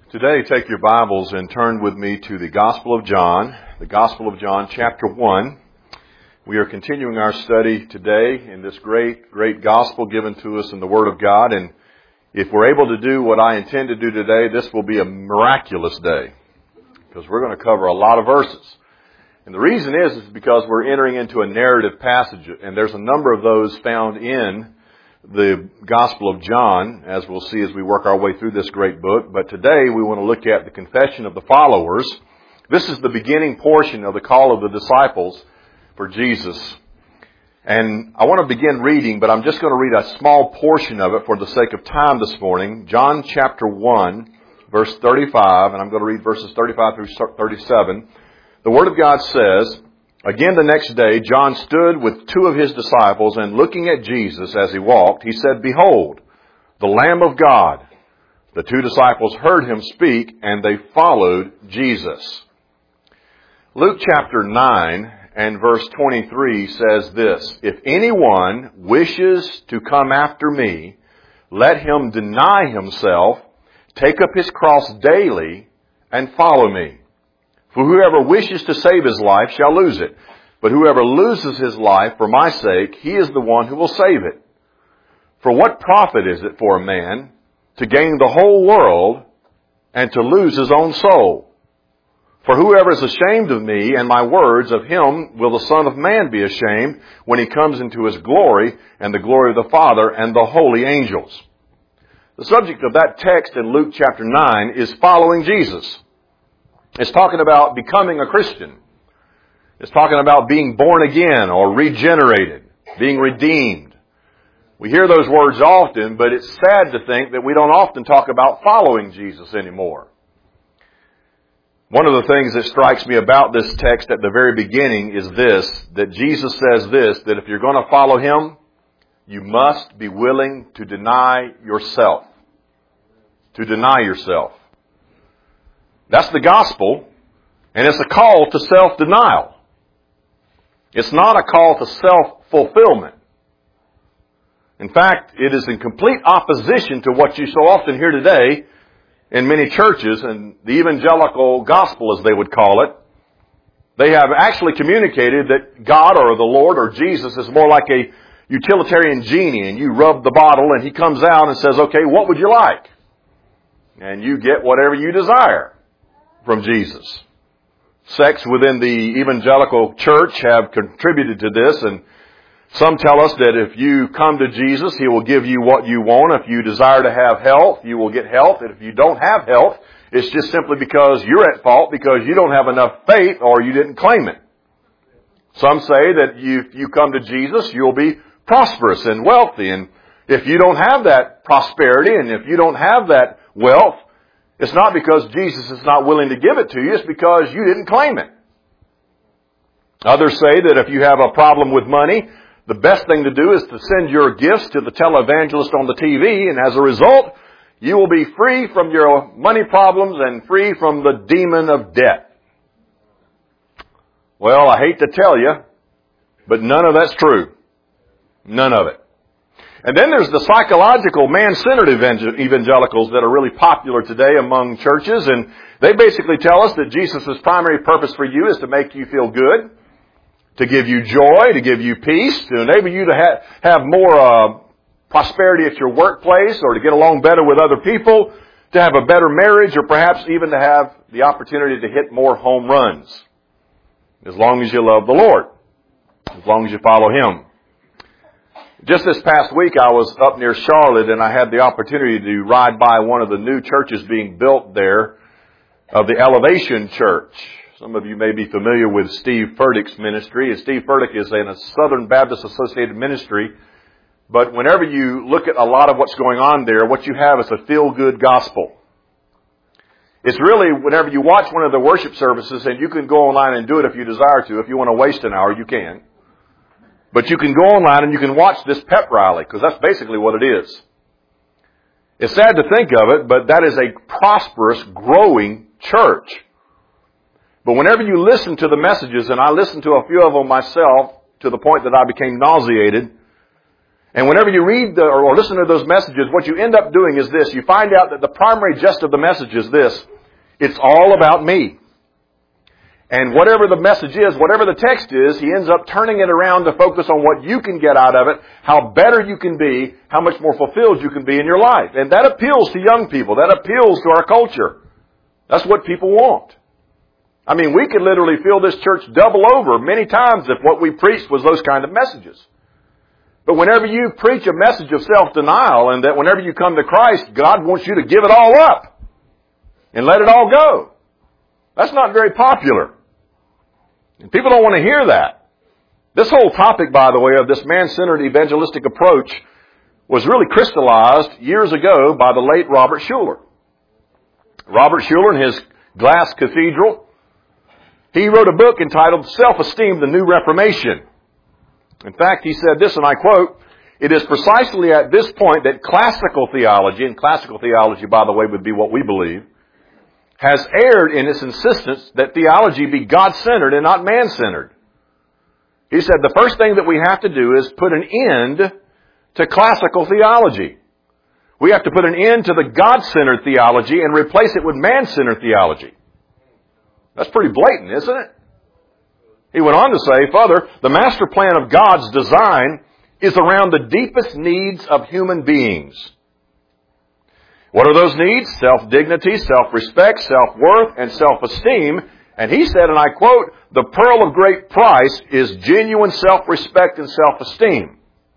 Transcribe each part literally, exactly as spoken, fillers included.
Today, take your Bibles and turn with me to the Gospel of John, the Gospel of John, chapter one. We are continuing our study today in this great, great Gospel given to us in the Word of God. And if we're able to do what I intend to do today, this will be a miraculous day, because we're going to cover a lot of verses. And the reason is, is because we're entering into a narrative passage, and there's a number of those found in the Gospel of John, as we'll see as we work our way through this great book. But today we want to look at the confession of the followers. This is the beginning portion of the call of the disciples for Jesus. And I want to begin reading, but I'm just going to read a small portion of it for the sake of time this morning. John chapter one, verse thirty-five, and I'm going to read verses thirty-five through thirty-seven. The Word of God says, "Again the next day, John stood with two of his disciples, and looking at Jesus as he walked, he said, 'Behold, the Lamb of God.' The two disciples heard him speak, and they followed Jesus." Luke chapter nine and verse twenty-three says this, "If anyone wishes to come after me, let him deny himself, take up his cross daily, and follow me. For whoever wishes to save his life shall lose it. But whoever loses his life for my sake, he is the one who will save it. For what profit is it for a man to gain the whole world and to lose his own soul? For whoever is ashamed of me and my words, of him will the Son of Man be ashamed when he comes into his glory and the glory of the Father and the holy angels." The subject of that text in Luke chapter nine is following Jesus. It's talking about becoming a Christian. It's talking about being born again or regenerated, being redeemed. We hear those words often, but it's sad to think that we don't often talk about following Jesus anymore. One of the things that strikes me about this text at the very beginning is this, that Jesus says this, that if you're going to follow Him, you must be willing to deny yourself. To deny yourself. That's the gospel, and it's a call to self-denial. It's not a call to self-fulfillment. In fact, it is in complete opposition to what you so often hear today in many churches, and the evangelical gospel, as they would call it. They have actually communicated that God or the Lord or Jesus is more like a utilitarian genie, and you rub the bottle and He comes out and says, "Okay, what would you like?" And you get whatever you desire from Jesus. Sects within the evangelical church have contributed to this, and some tell us that if you come to Jesus, He will give you what you want. If you desire to have health, you will get health. And if you don't have health, it's just simply because you're at fault, because you don't have enough faith or you didn't claim it. Some say that you, if you come to Jesus, you'll be prosperous and wealthy. And if you don't have that prosperity and if you don't have that wealth, it's not because Jesus is not willing to give it to you. It's because you didn't claim it. Others say that if you have a problem with money, the best thing to do is to send your gifts to the televangelist on the T V, and as a result, you will be free from your money problems and free from the demon of debt. Well, I hate to tell you, but none of that's true. None of it. And then there's the psychological, man-centered evangelicals that are really popular today among churches, and they basically tell us that Jesus' primary purpose for you is to make you feel good, to give you joy, to give you peace, to enable you to ha- have more uh, prosperity at your workplace, or to get along better with other people, to have a better marriage, or perhaps even to have the opportunity to hit more home runs. As long as you love the Lord. As long as you follow Him. Just this past week, I was up near Charlotte, and I had the opportunity to ride by one of the new churches being built there, of the Elevation Church. Some of you may be familiar with Steve Furtick's ministry. And Steve Furtick is in a Southern Baptist Associated ministry. But whenever you look at a lot of what's going on there, what you have is a feel-good gospel. It's really, whenever you watch one of the worship services, and you can go online and do it if you desire to. If you want to waste an hour, you can. But you can go online and you can watch this pep rally, because that's basically what it is. It's sad to think of it, but that is a prosperous, growing church. But whenever you listen to the messages, and I listened to a few of them myself to the point that I became nauseated, And whenever you read the, or listen to those messages, what you end up doing is this. You find out that the primary gist of the message is this. It's all about me. And whatever the message is, whatever the text is, he ends up turning it around to focus on what you can get out of it, how better you can be, how much more fulfilled you can be in your life. And that appeals to young people. That appeals to our culture. That's what people want. I mean, we could literally fill this church double over many times if what we preached was those kind of messages. But whenever you preach a message of self-denial and that whenever you come to Christ, God wants you to give it all up and let it all go, that's not very popular. And people don't want to hear that. This whole topic, by the way, of this man-centered evangelistic approach was really crystallized years ago by the late Robert Schuller. Robert Schuller, in his Glass Cathedral, he wrote a book entitled Self-Esteem, the New Reformation. In fact, he said this, and I quote, "It is precisely at this point that classical theology," and classical theology, by the way, would be what we believe, "has erred in its insistence that theology be God-centered and not man-centered." He said the first thing that we have to do is put an end to classical theology. We have to put an end to the God-centered theology and replace it with man-centered theology. That's pretty blatant, isn't it? He went on to say, further, the master plan of God's design is around the deepest needs of human beings. What are those needs? Self-dignity, self-respect, self-worth, and self-esteem. And he said, and I quote, "The pearl of great price is genuine self-respect and self-esteem."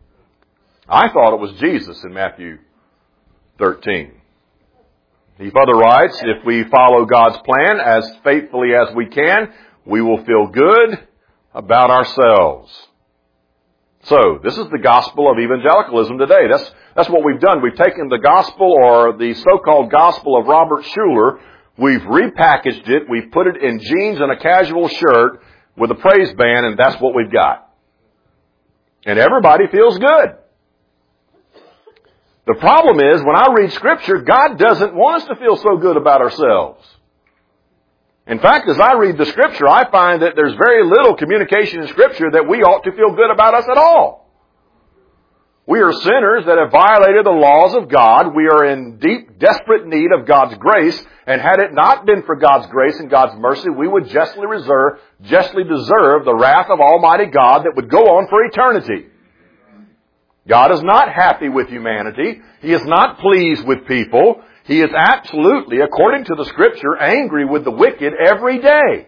I thought it was Jesus in Matthew thirteen. He further writes, "If we follow God's plan as faithfully as we can, we will feel good about ourselves." So, this is the gospel of evangelicalism today. That's, that's what we've done. We've taken the gospel, or the so-called gospel of Robert Schuller, we've repackaged it, we've put it in jeans and a casual shirt with a praise band, and that's what we've got. And everybody feels good. The problem is, when I read Scripture, God doesn't want us to feel so good about ourselves. In fact, as I read the Scripture, I find that there's very little communication in Scripture that we ought to feel good about us at all. We are sinners that have violated the laws of God. We are in deep, desperate need of God's grace. And had it not been for God's grace and God's mercy, we would justly reserve, justly deserve the wrath of Almighty God that would go on for eternity. God is not happy with humanity. He is not pleased with people. He is absolutely, according to the Scripture, angry with the wicked every day.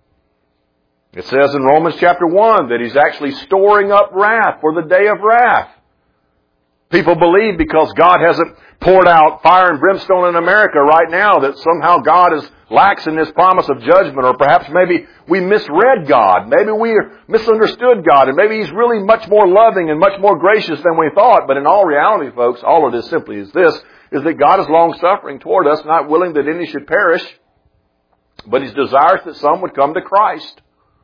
It says in Romans chapter one that He's actually storing up wrath for the day of wrath. People believe because God hasn't poured out fire and brimstone in America right now that somehow God is lax in His promise of judgment, or perhaps maybe we misread God. Maybe we misunderstood God, and maybe He's really much more loving and much more gracious than we thought. But in all reality, folks, all it is simply is this, is that God is long-suffering toward us, not willing that any should perish, but He desires that some would come to Christ.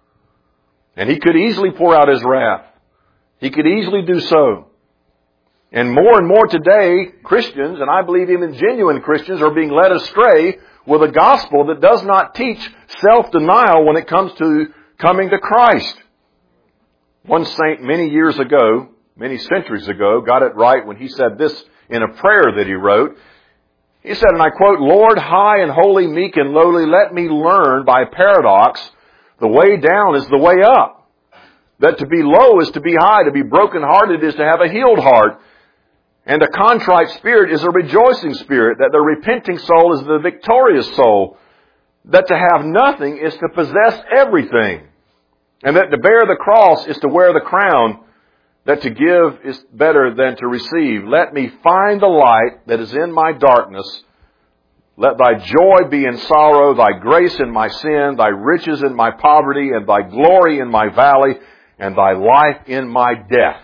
And He could easily pour out His wrath. He could easily do so. And more and more today, Christians, and I believe even genuine Christians, are being led astray with a gospel that does not teach self-denial when it comes to coming to Christ. One saint many years ago, many centuries ago, got it right when he said this in a prayer that he wrote. He said, and I quote, "Lord, high and holy, meek and lowly, let me learn by paradox, the way down is the way up. That to be low is to be high, to be brokenhearted is to have a healed heart. And a contrite spirit is a rejoicing spirit, that the repenting soul is the victorious soul, that to have nothing is to possess everything, and that to bear the cross is to wear the crown, that to give is better than to receive. Let me find the light that is in my darkness. Let thy joy be in sorrow, thy grace in my sin, thy riches in my poverty, and thy glory in my valley, and thy life in my death."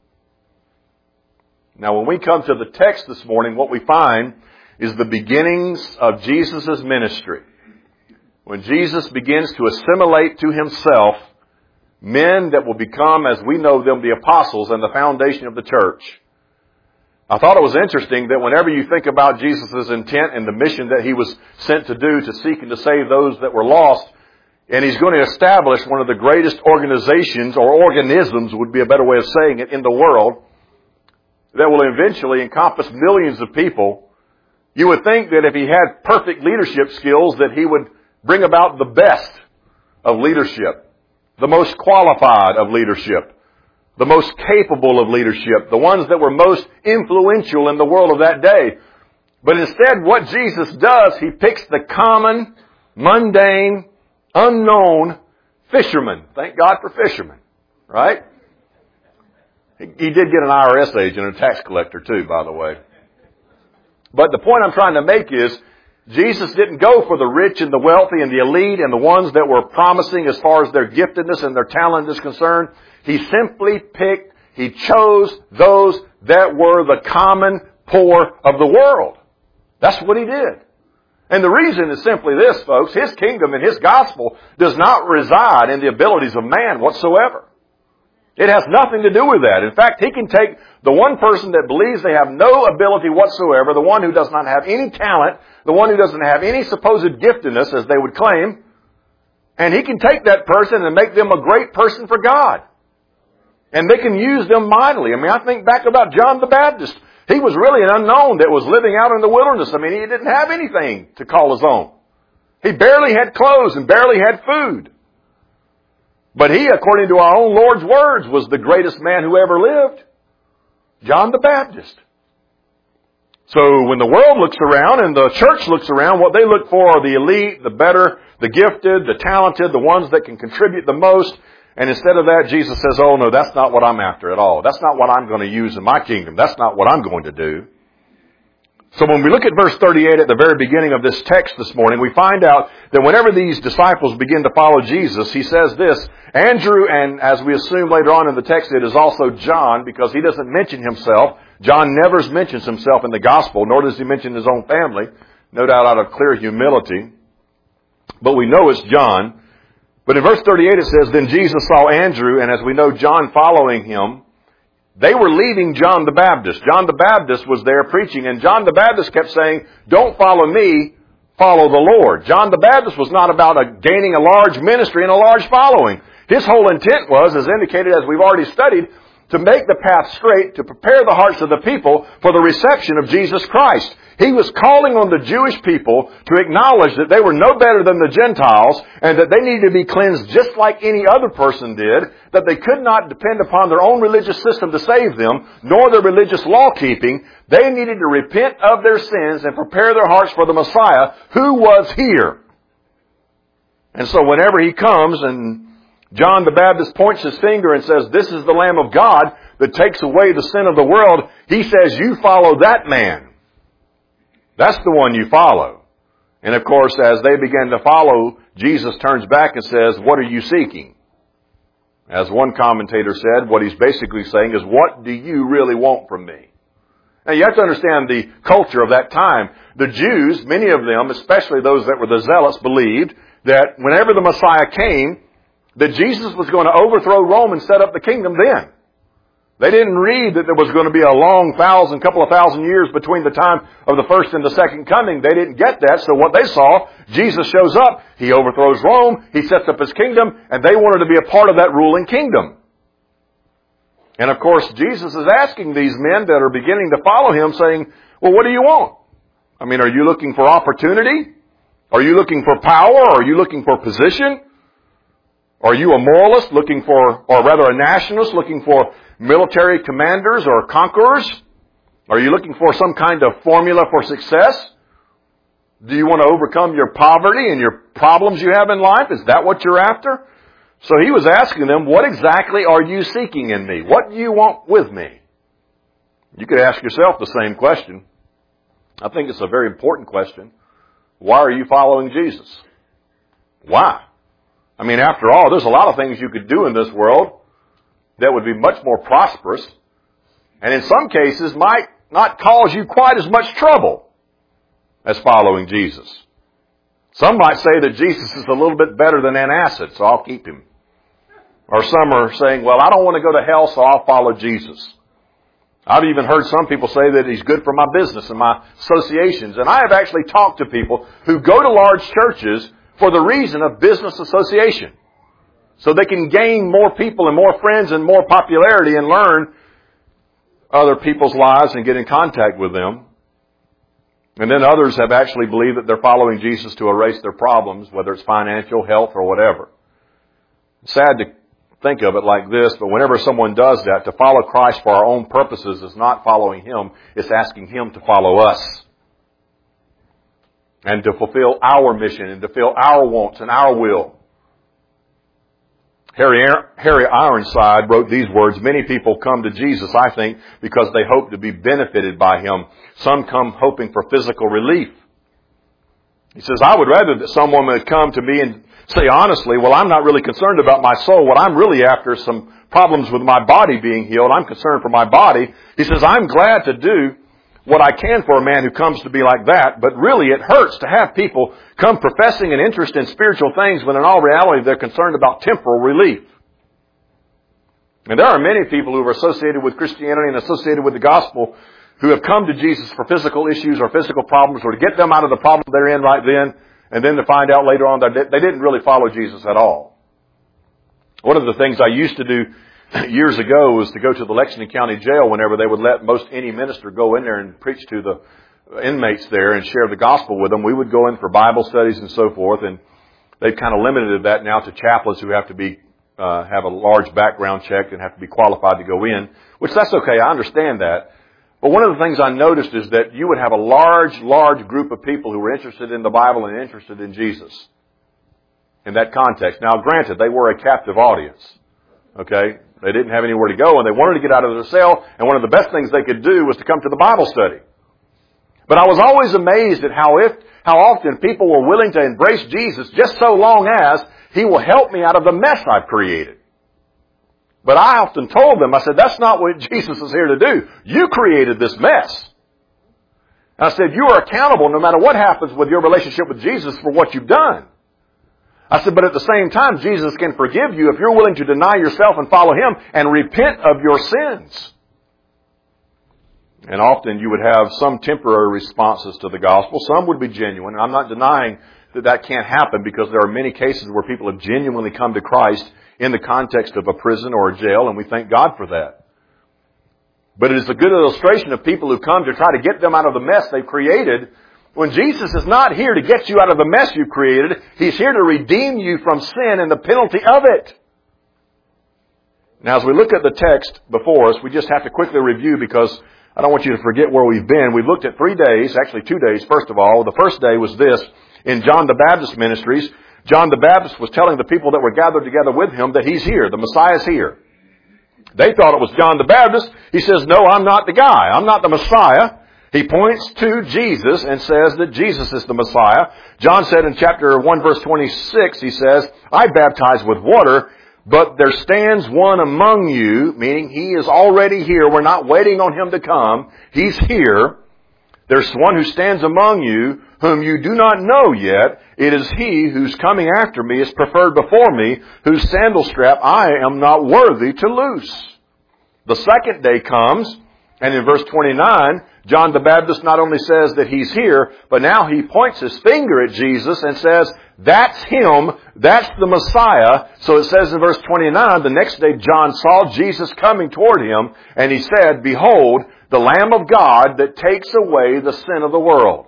Now, when we come to the text this morning, what we find is the beginnings of Jesus' ministry. When Jesus begins to assimilate to Himself men that will become, as we know them, the apostles and the foundation of the church. I thought it was interesting that whenever you think about Jesus' intent and the mission that He was sent to do, to seek and to save those that were lost, and He's going to establish one of the greatest organizations, or organisms would be a better way of saying it, in the world, that will eventually encompass millions of people, you would think that if he had perfect leadership skills, that he would bring about the best of leadership, the most qualified of leadership, the most capable of leadership, the ones that were most influential in the world of that day. But instead, what Jesus does, he picks the common, mundane, unknown fisherman. Thank God for fishermen, right? He, he did get an I R S agent and a tax collector too, by the way. But the point I'm trying to make is, Jesus didn't go for the rich and the wealthy and the elite and the ones that were promising as far as their giftedness and their talent is concerned. He simply picked, he chose those that were the common poor of the world. That's what he did. And the reason is simply this, folks. His kingdom and his gospel does not reside in the abilities of man whatsoever. It has nothing to do with that. In fact, he can take the one person that believes they have no ability whatsoever, the one who does not have any talent, the one who doesn't have any supposed giftedness, as they would claim, and he can take that person and make them a great person for God. And they can use them mightily. I mean, I think back about John the Baptist. He was really an unknown that was living out in the wilderness. I mean, he didn't have anything to call his own. He barely had clothes and barely had food. But he, according to our own Lord's words, was the greatest man who ever lived. John the Baptist. So when the world looks around and the church looks around, what they look for are the elite, the better, the gifted, the talented, the ones that can contribute the most. And instead of that, Jesus says, oh no, that's not what I'm after at all. That's not what I'm going to use in my kingdom. That's not what I'm going to do. So when we look at verse thirty-eight at the very beginning of this text this morning, we find out that whenever these disciples begin to follow Jesus, he says this, Andrew, and as we assume later on in the text, it is also John, because he doesn't mention himself. John never mentions himself in the gospel, nor does he mention his own family, no doubt out of clear humility. But we know it's John. But in verse thirty-eight it says, then Jesus saw Andrew, and as we know, John following him. They were leaving John the Baptist. John the Baptist was there preaching, and John the Baptist kept saying, don't follow me, follow the Lord. John the Baptist was not about a, gaining a large ministry and a large following. His whole intent was, as indicated as we've already studied, to make the path straight, to prepare the hearts of the people for the reception of Jesus Christ. He was calling on the Jewish people to acknowledge that they were no better than the Gentiles and that they needed to be cleansed just like any other person did, that they could not depend upon their own religious system to save them, nor their religious law-keeping. They needed to repent of their sins and prepare their hearts for the Messiah who was here. And so whenever he comes and John the Baptist points his finger and says, this is the Lamb of God that takes away the sin of the world, he says, you follow that man. That's the one you follow. And of course, as they begin to follow, Jesus turns back and says, what are you seeking? As one commentator said, what he's basically saying is, what do you really want from me? Now you have to understand the culture of that time. The Jews, many of them, especially those that were the zealots, believed that whenever the Messiah came, that Jesus was going to overthrow Rome and set up the kingdom then. They didn't read that there was going to be a long thousand, couple of thousand years between the time of the first and the second coming. They didn't get that. So what they saw, Jesus shows up, he overthrows Rome, he sets up his kingdom, and they wanted to be a part of that ruling kingdom. And of course, Jesus is asking these men that are beginning to follow him, saying, well, what do you want? I mean, are you looking for opportunity? Are you looking for power? Are you looking for position? Are you a moralist looking for, or rather a nationalist looking for military commanders or conquerors? Are you looking for some kind of formula for success? Do you want to overcome your poverty and your problems you have in life? Is that what you're after? So he was asking them, what exactly are you seeking in me? What do you want with me? You could ask yourself the same question. I think it's a very important question. Why are you following Jesus? Why? I mean, after all, there's a lot of things you could do in this world that would be much more prosperous, and in some cases might not cause you quite as much trouble as following Jesus. Some might say that Jesus is a little bit better than antacid, so I'll keep him. Or some are saying, well, I don't want to go to hell, so I'll follow Jesus. I've even heard some people say that he's good for my business and my associations. And I have actually talked to people who go to large churches for the reason of business association. So they can gain more people and more friends and more popularity and learn other people's lives and get in contact with them. And then others have actually believed that they're following Jesus to erase their problems, whether it's financial, health, or whatever. It's sad to think of it like this, but whenever someone does that, to follow Christ for our own purposes is not following Him, it's asking Him to follow us. And to fulfill our mission and to fulfill our wants and our will. Harry, Harry Ironside wrote these words, "Many people come to Jesus, I think, because they hope to be benefited by Him. Some come hoping for physical relief." He says, "I would rather that someone would come to me and say honestly, well, I'm not really concerned about my soul. What I'm really after is some problems with my body being healed. I'm concerned for my body." He says, "I'm glad to do what I can for a man who comes to be like that, but really it hurts to have people come professing an interest in spiritual things when in all reality they're concerned about temporal relief." And there are many people who are associated with Christianity and associated with the gospel who have come to Jesus for physical issues or physical problems or to get them out of the problem they're in right then, and then to find out later on that they didn't really follow Jesus at all. One of the things I used to do years ago was to go to the Lexington County Jail whenever they would let most any minister go in there and preach to the inmates there and share the gospel with them. We would go in for Bible studies and so forth, and they've kind of limited that now to chaplains who have to be uh, have a large background check and have to be qualified to go in, which that's okay. I understand that. But one of the things I noticed is that you would have a large, large group of people who were interested in the Bible and interested in Jesus in that context. Now, granted, they were a captive audience. Okay? They didn't have anywhere to go, and they wanted to get out of their cell, and one of the best things they could do was to come to the Bible study. But I was always amazed at how if how often people were willing to embrace Jesus just so long as He will help me out of the mess I've created. But I often told them, I said, that's not what Jesus is here to do. You created this mess. And I said, you are accountable no matter what happens with your relationship with Jesus for what you've done. I said, but at the same time, Jesus can forgive you if you're willing to deny yourself and follow Him and repent of your sins. And often you would have some temporary responses to the gospel. Some would be genuine. And I'm not denying that that can't happen because there are many cases where people have genuinely come to Christ in the context of a prison or a jail, and we thank God for that. But it is a good illustration of people who come to try to get them out of the mess they've created, when Jesus is not here to get you out of the mess you've created. He's here to redeem you from sin and the penalty of it. Now, as we look at the text before us, we just have to quickly review because I don't want you to forget where we've been. We've looked at three days, actually two days, first of all. The first day was this. In John the Baptist ministries, John the Baptist was telling the people that were gathered together with him that He's here. The Messiah's here. They thought it was John the Baptist. He says, no, I'm not the guy. I'm not the Messiah. He points to Jesus and says that Jesus is the Messiah. John said in chapter one, verse twenty-six, he says, I baptize with water, but there stands one among you, meaning He is already here. We're not waiting on Him to come. He's here. There's one who stands among you whom you do not know yet. It is He whose coming after me is preferred before me, whose sandal strap I am not worthy to loose. The second day comes, and in verse twenty-nine, John the Baptist not only says that He's here, but now he points his finger at Jesus and says, that's Him, that's the Messiah. So it says in verse twenty-nine, the next day John saw Jesus coming toward him, and he said, behold, the Lamb of God that takes away the sin of the world.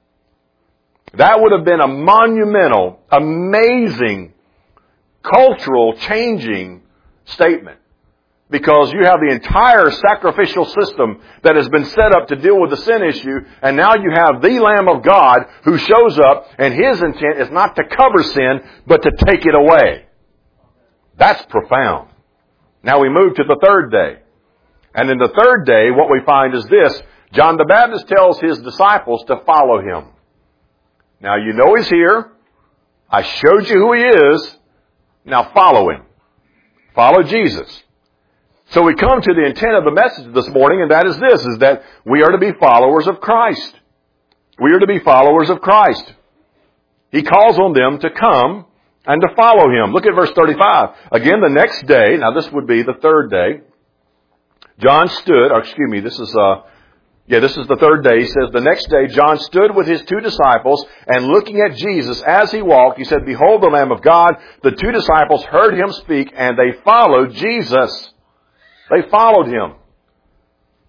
That would have been a monumental, amazing, cultural changing statement. Because you have the entire sacrificial system that has been set up to deal with the sin issue, and now you have the Lamb of God who shows up, and His intent is not to cover sin, but to take it away. That's profound. Now we move to the third day. And in the third day, what we find is this. John the Baptist tells his disciples to follow Him. Now you know He's here. I showed you who He is. Now follow Him. Follow Jesus. So we come to the intent of the message this morning, and that is this, is that we are to be followers of Christ. We are to be followers of Christ. He calls on them to come and to follow Him. Look at verse thirty-five. Again, the next day, now this would be the third day, John stood, or excuse me, this is, uh, yeah, this is the third day. He says, the next day John stood with his two disciples, and looking at Jesus as He walked, he said, behold the Lamb of God. The two disciples heard Him speak, and they followed Jesus. They followed Him.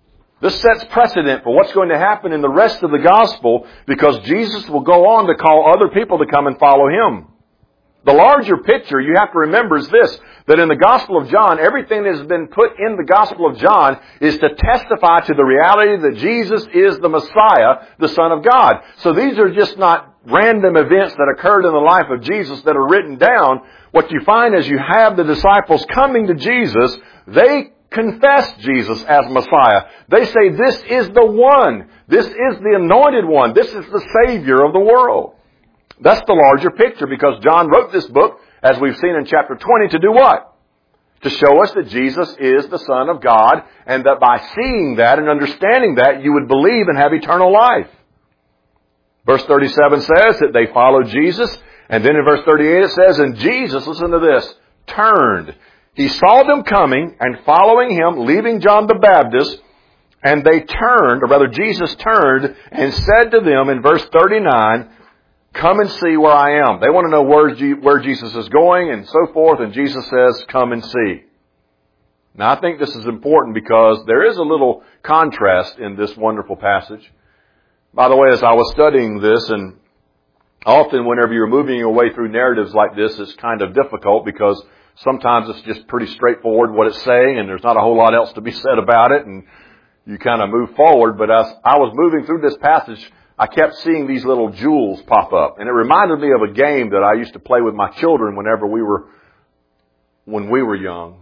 This sets precedent for what's going to happen in the rest of the gospel, because Jesus will go on to call other people to come and follow Him. The larger picture you have to remember is this, that in the Gospel of John, everything that has been put in the Gospel of John is to testify to the reality that Jesus is the Messiah, the Son of God. So these are just not random events that occurred in the life of Jesus that are written down. What you find is you have the disciples coming to Jesus. They confess Jesus as Messiah. They say, this is the one. This is the anointed one. This is the Savior of the world. That's the larger picture, because John wrote this book, as we've seen in chapter twenty, to do what? To show us that Jesus is the Son of God, and that by seeing that and understanding that, you would believe and have eternal life. Verse thirty-seven says that they followed Jesus, and then in verse thirty-eight it says, and Jesus, listen to this, turned. He saw them coming and following Him, leaving John the Baptist, and they turned, or rather Jesus turned and said to them in verse thirty-nine, come and see where I am. They want to know where, G- where Jesus is going and so forth, and Jesus says, come and see. Now I think this is important because there is a little contrast in this wonderful passage. By the way, as I was studying this, and often whenever you're moving your way through narratives like this, it's kind of difficult because sometimes it's just pretty straightforward what it's saying, and there's not a whole lot else to be said about it, and you kind of move forward. But as I was moving through this passage, I kept seeing these little jewels pop up. And it reminded me of a game that I used to play with my children whenever we were, when we were young.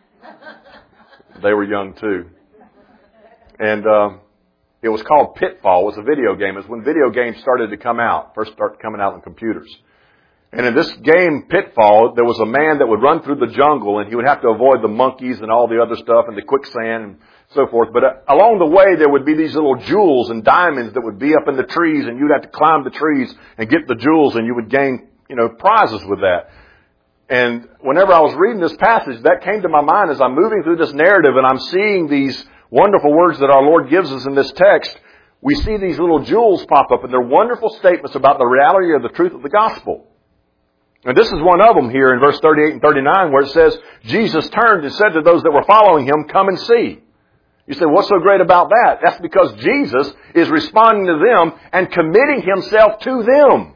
They were young too. And um, it was called Pitfall. It was a video game. It was when video games started to come out, first started coming out on computers. And in this game, Pitfall, there was a man that would run through the jungle, and he would have to avoid the monkeys and all the other stuff and the quicksand and so forth. But uh, along the way, there would be these little jewels and diamonds that would be up in the trees, and you'd have to climb the trees and get the jewels, and you would gain, you know, prizes with that. And whenever I was reading this passage, that came to my mind as I'm moving through this narrative, and I'm seeing these wonderful words that our Lord gives us in this text. We see these little jewels pop up, and they're wonderful statements about the reality of the truth of the gospel. And this is one of them here in verse thirty-eight and thirty-nine, where it says, Jesus turned and said to those that were following Him, come and see. You say, what's so great about that? That's because Jesus is responding to them and committing Himself to them.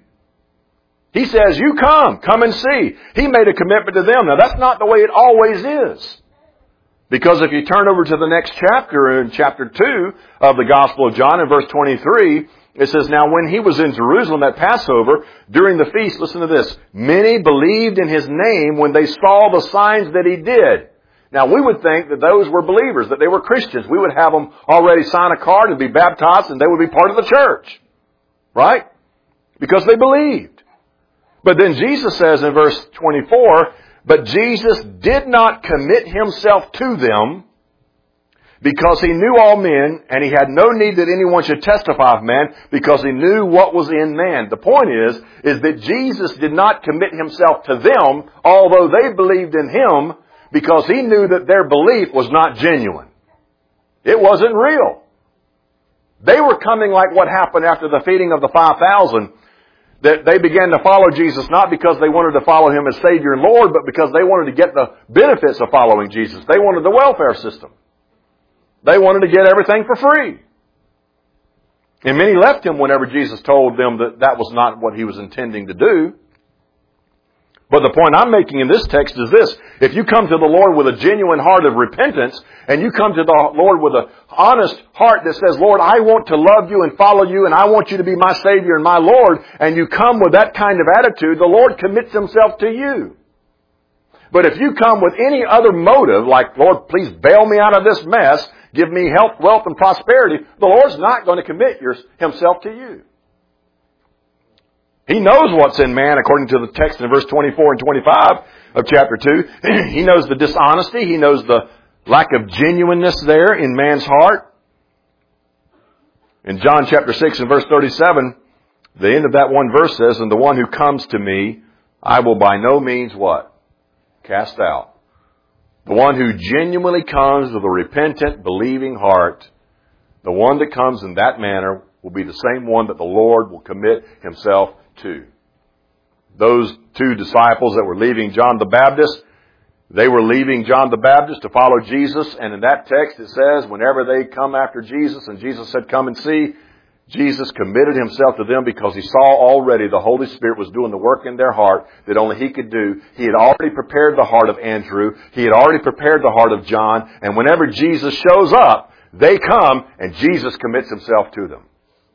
He says, you come, come and see. He made a commitment to them. Now, that's not the way it always is. Because if you turn over to the next chapter, in chapter two of the Gospel of John, in verse twenty-three, it says, now when He was in Jerusalem at Passover, during the feast, listen to this, many believed in His name when they saw the signs that He did. Now, we would think that those were believers, that they were Christians. We would have them already sign a card and be baptized, and they would be part of the church. Right? Because they believed. But then Jesus says in verse twenty-four, but Jesus did not commit Himself to them because He knew all men, and He had no need that anyone should testify of man, because He knew what was in man. The point is, is that Jesus did not commit Himself to them, although they believed in Him, because He knew that their belief was not genuine. It wasn't real. They were coming like what happened after the feeding of the five thousand, that they began to follow Jesus not because they wanted to follow Him as Savior and Lord, but because they wanted to get the benefits of following Jesus. They wanted the welfare system. They wanted to get everything for free. And many left Him whenever Jesus told them that that was not what He was intending to do. But the point I'm making in this text is this. If you come to the Lord with a genuine heart of repentance, and you come to the Lord with an honest heart that says, Lord, I want to love You and follow You, and I want You to be my Savior and my Lord, and you come with that kind of attitude, the Lord commits Himself to you. But if you come with any other motive, like, Lord, please bail me out of this mess, give me health, wealth, and prosperity, the Lord's not going to commit your, Himself to you. He knows what's in man, according to the text in verse twenty-four and twenty-five of chapter two. He knows the dishonesty. He knows the lack of genuineness there in man's heart. In John chapter six and verse thirty-seven, the end of that one verse says, and the one who comes to me, I will by no means what? Cast out. The one who genuinely comes with a repentant, believing heart, the one that comes in that manner will be the same one that the Lord will commit Himself to. Those two disciples that were leaving John the Baptist, They were leaving John the Baptist to follow Jesus, and in that text it says, whenever they come after Jesus, and Jesus said, come and see, Jesus committed himself to them because he saw already the Holy Spirit was doing the work in their heart that only he could do. He had already prepared the heart of Andrew. He had already prepared the heart of John. And whenever Jesus shows up, they come and Jesus commits himself to them.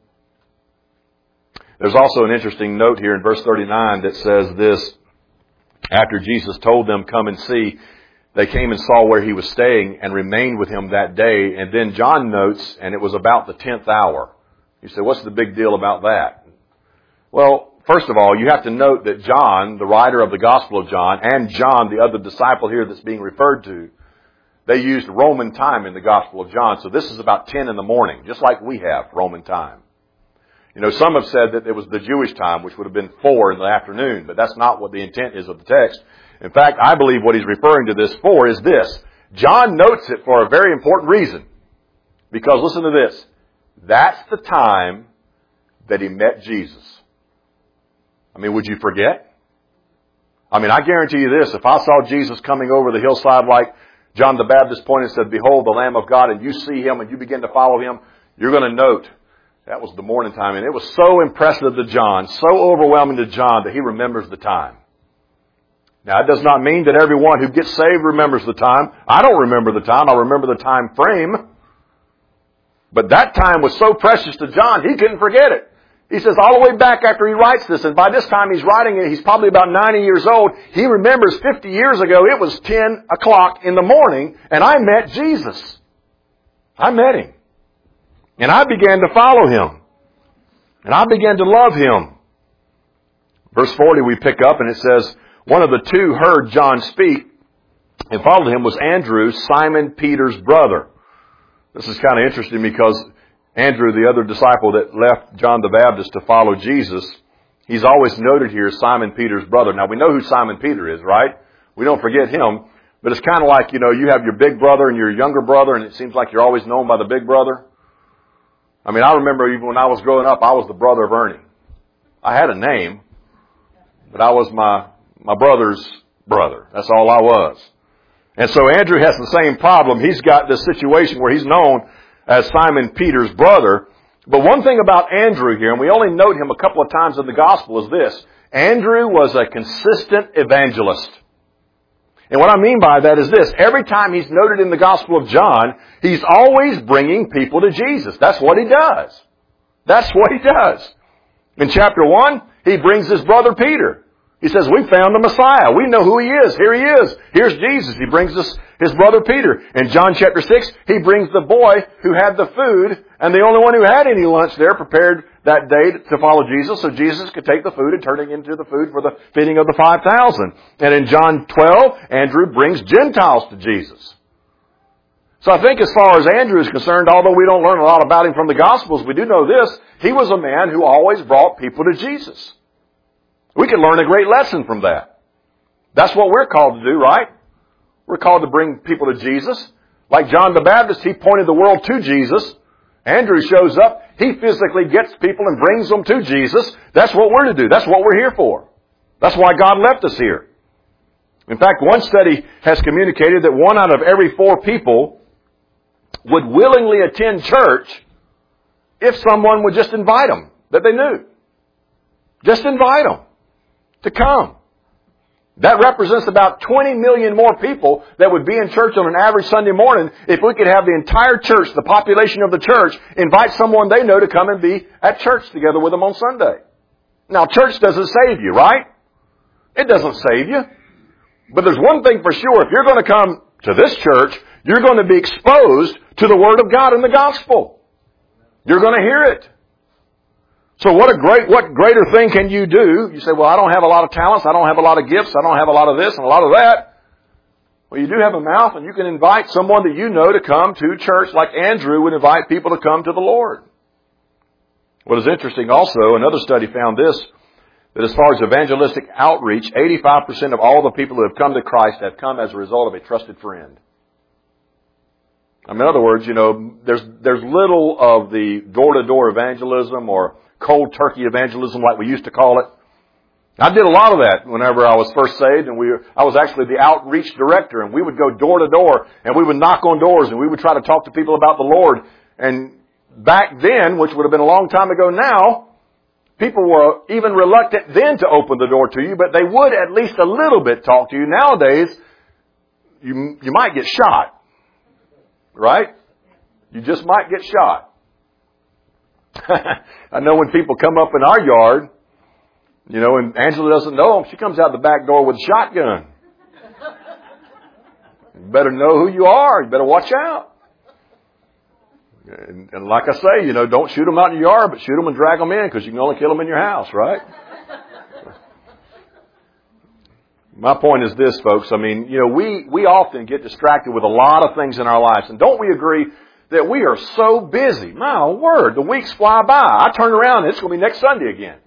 There's also an interesting note here in verse thirty-nine that says this. After Jesus told them, come and see, they came and saw where he was staying and remained with him that day. And then John notes, and it was about the tenth hour. You say, what's the big deal about that? Well, first of all, you have to note that John, the writer of the Gospel of John, and John, the other disciple here that's being referred to, they used Roman time in the Gospel of John. So this is about ten in the morning, just like we have Roman time. You know, some have said that it was the Jewish time, which would have been four in the afternoon, but that's not what the intent is of the text. In fact, I believe what he's referring to this for is this. John notes it for a very important reason. Because listen to this. That's the time that he met Jesus. I mean, would you forget? I mean, I guarantee you this. If I saw Jesus coming over the hillside like John the Baptist pointed and said, behold, the Lamb of God, and you see him and you begin to follow him, you're going to note that was the morning time. And it was so impressive to John, so overwhelming to John that he remembers the time. Now, it does not mean that everyone who gets saved remembers the time. I don't remember the time. I remember the time frame. But that time was so precious to John, he couldn't forget it. He says all the way back after he writes this, and by this time he's writing it, he's probably about ninety years old. He remembers fifty years ago, it was ten o'clock in the morning, and I met Jesus. I met him. And I began to follow him. And I began to love him. Verse forty we pick up, and it says, one of the two heard John speak and followed him was Andrew, Simon Peter's brother. This is kind of interesting because Andrew, the other disciple that left John the Baptist to follow Jesus, he's always noted here as Simon Peter's brother. Now, we know who Simon Peter is, right? We don't forget him. But it's kind of like, you know, you have your big brother and your younger brother, and it seems like you're always known by the big brother. I mean, I remember even when I was growing up, I was the brother of Ernie. I had a name, but I was my, my brother's brother. That's all I was. And so Andrew has the same problem. He's got this situation where he's known as Simon Peter's brother. But one thing about Andrew here, and we only note him a couple of times in the gospel, is this. Andrew was a consistent evangelist. And what I mean by that is this. Every time he's noted in the Gospel of John, he's always bringing people to Jesus. That's what he does. That's what he does. In chapter one, he brings his brother Peter. He says, we found the Messiah. We know who he is. Here he is. Here's Jesus. He brings us his brother Peter. In John chapter six, he brings the boy who had the food, and the only one who had any lunch there prepared that day to follow Jesus, so Jesus could take the food and turn it into the food for the feeding of the five thousand. And in John twelve, Andrew brings Gentiles to Jesus. So I think as far as Andrew is concerned, although we don't learn a lot about him from the Gospels, we do know this. He was a man who always brought people to Jesus. We can learn a great lesson from that. That's what we're called to do, right? We're called to bring people to Jesus. Like John the Baptist, he pointed the world to Jesus. Andrew shows up. He physically gets people and brings them to Jesus. That's what we're to do. That's what we're here for. That's why God left us here. In fact, one study has communicated that one out of every four people would willingly attend church if someone would just invite them that they knew. Just invite them to come. That represents about twenty million more people that would be in church on an average Sunday morning if we could have the entire church, the population of the church, invite someone they know to come and be at church together with them on Sunday. Now, church doesn't save you, right? It doesn't save you. But there's one thing for sure. If you're going to come to this church, you're going to be exposed to the Word of God and the Gospel. You're going to hear it. So what a great, what greater thing can you do? You say, well, I don't have a lot of talents. I don't have a lot of gifts. I don't have a lot of this and a lot of that. Well, you do have a mouth, and you can invite someone that you know to come to church like Andrew would invite people to come to the Lord. What is interesting also, another study found this, that as far as evangelistic outreach, eighty-five percent of all the people who have come to Christ have come as a result of a trusted friend. I mean, in other words, you know, there's, there's little of the door-to-door evangelism or cold turkey evangelism like we used to call it. I did a lot of that whenever I was first saved, and we were, I was actually the outreach director, and we would go door to door, and we would knock on doors, and we would try to talk to people about the Lord. And back then, which would have been a long time ago now, people were even reluctant then to open the door to you, but they would at least a little bit talk to you. Nowadays, you, you might get shot. Right? You just might get shot. I know when people come up in our yard, you know, and Angela doesn't know them, she comes out the back door with a shotgun. You better know who you are. You better watch out. And, and like I say, you know, don't shoot them out in your yard, but shoot them and drag them in, because you can only kill them in your house, right? My point is this, folks. I mean, you know, we, we often get distracted with a lot of things in our lives. And don't we agree that we are so busy? My word, the weeks fly by. I turn around and it's going to be next Sunday again.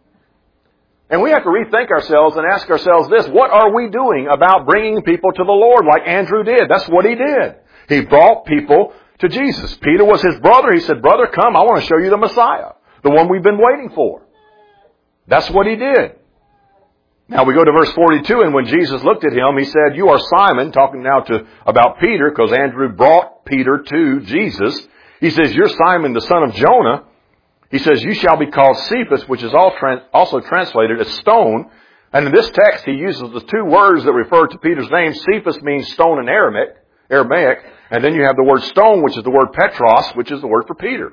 And we have to rethink ourselves and ask ourselves this: what are we doing about bringing people to the Lord like Andrew did? That's what he did. He brought people to Jesus. Peter was his brother. He said, brother, come, I want to show you the Messiah, the one we've been waiting for. That's what he did. Now we go to verse forty-two, and when Jesus looked at him, he said, you are Simon, talking now to about Peter, because Andrew brought Peter to Jesus. He says, you're Simon, the son of Jonah. He says, you shall be called Cephas, which is also translated as stone. And in this text, he uses the two words that refer to Peter's name. Cephas means stone in Aramaic, Aramaic. And then you have the word stone, which is the word Petros, which is the word for Peter.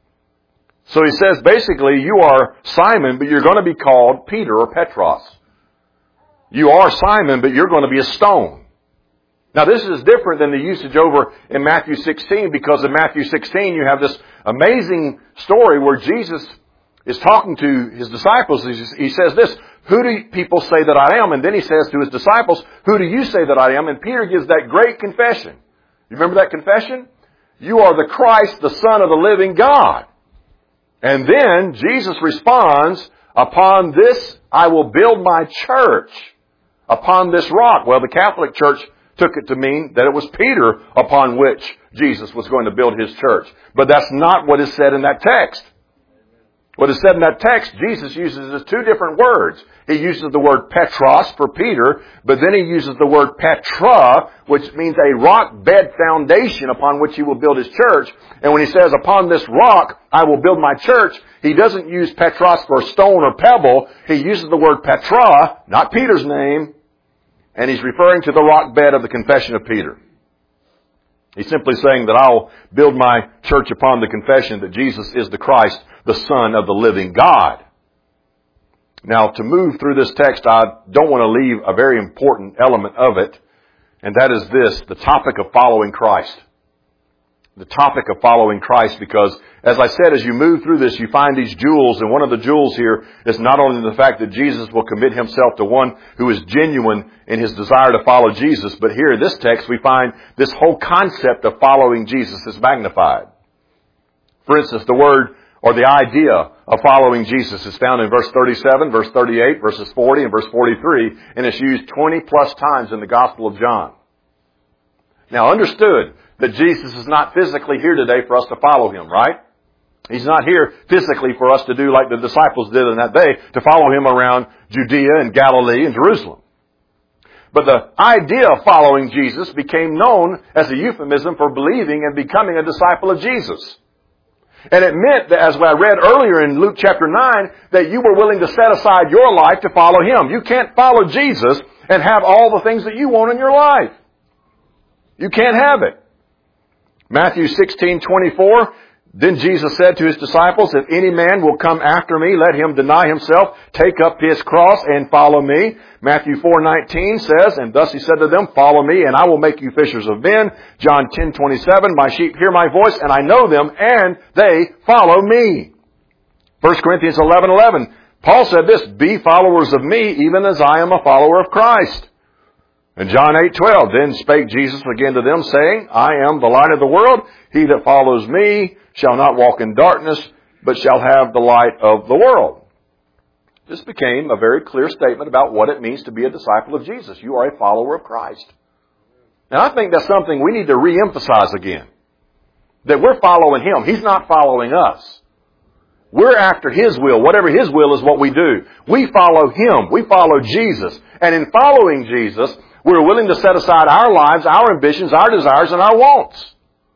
So he says, basically, you are Simon, but you're going to be called Peter or Petros. You are Simon, but you're going to be a stone. Now, this is different than the usage over in Matthew sixteen, because in Matthew sixteen, you have this amazing story where Jesus is talking to his disciples. He says this, who do people say that I am? And then he says to his disciples, who do you say that I am? And Peter gives that great confession. You remember that confession? You are the Christ, the Son of the living God. And then Jesus responds, upon this I will build my church, upon this rock. Well, the Catholic Church took it to mean that it was Peter upon which Jesus was going to build his church. But that's not what is said in that text. What is said in that text, Jesus uses two different words. He uses the word Petros for Peter, but then he uses the word Petra, which means a rock bed foundation upon which he will build his church. And when he says, upon this rock I will build my church, he doesn't use Petros for stone or pebble. He uses the word Petra, not Peter's name, and he's referring to the rock bed of the confession of Peter. He's simply saying that I'll build my church upon the confession that Jesus is the Christ, the Son of the living God. Now, to move through this text, I don't want to leave a very important element of it, and that is this, the topic of following Christ. The topic of following Christ, because, as I said, as you move through this, you find these jewels, and one of the jewels here is not only the fact that Jesus will commit himself to one who is genuine in his desire to follow Jesus, but here in this text we find this whole concept of following Jesus is magnified. For instance, the word or the idea of following Jesus is found in verse thirty-seven, verse thirty-eight, verses forty, and verse forty-three, and it's used twenty plus times in the Gospel of John. Now, understood that Jesus is not physically here today for us to follow him, right? He's not here physically for us to do like the disciples did in that day, to follow him around Judea and Galilee and Jerusalem. But the idea of following Jesus became known as a euphemism for believing and becoming a disciple of Jesus. And it meant that, as I read earlier in Luke chapter nine, that you were willing to set aside your life to follow him. You can't follow Jesus and have all the things that you want in your life. You can't have it. Matthew sixteen twenty-four, then Jesus said to his disciples, if any man will come after me, let him deny himself, take up his cross, and follow me. Matthew four nineteen says, and thus he said to them, follow me, and I will make you fishers of men. John ten twenty-seven, my sheep hear my voice, and I know them, and they follow me. First Corinthians eleven eleven, Paul said this, be followers of me, even as I am a follower of Christ. And John eight twelve, then spake Jesus again to them, saying, I am the light of the world. He that follows me shall not walk in darkness, but shall have the light of the world. This became a very clear statement about what it means to be a disciple of Jesus. You are a follower of Christ. And I think that's something we need to re-emphasize again. That we're following him. He's not following us. We're after His will. Whatever His will is what we do. We follow Him. We follow Jesus. And in following Jesus, we're willing to set aside our lives, our ambitions, our desires, and our wants.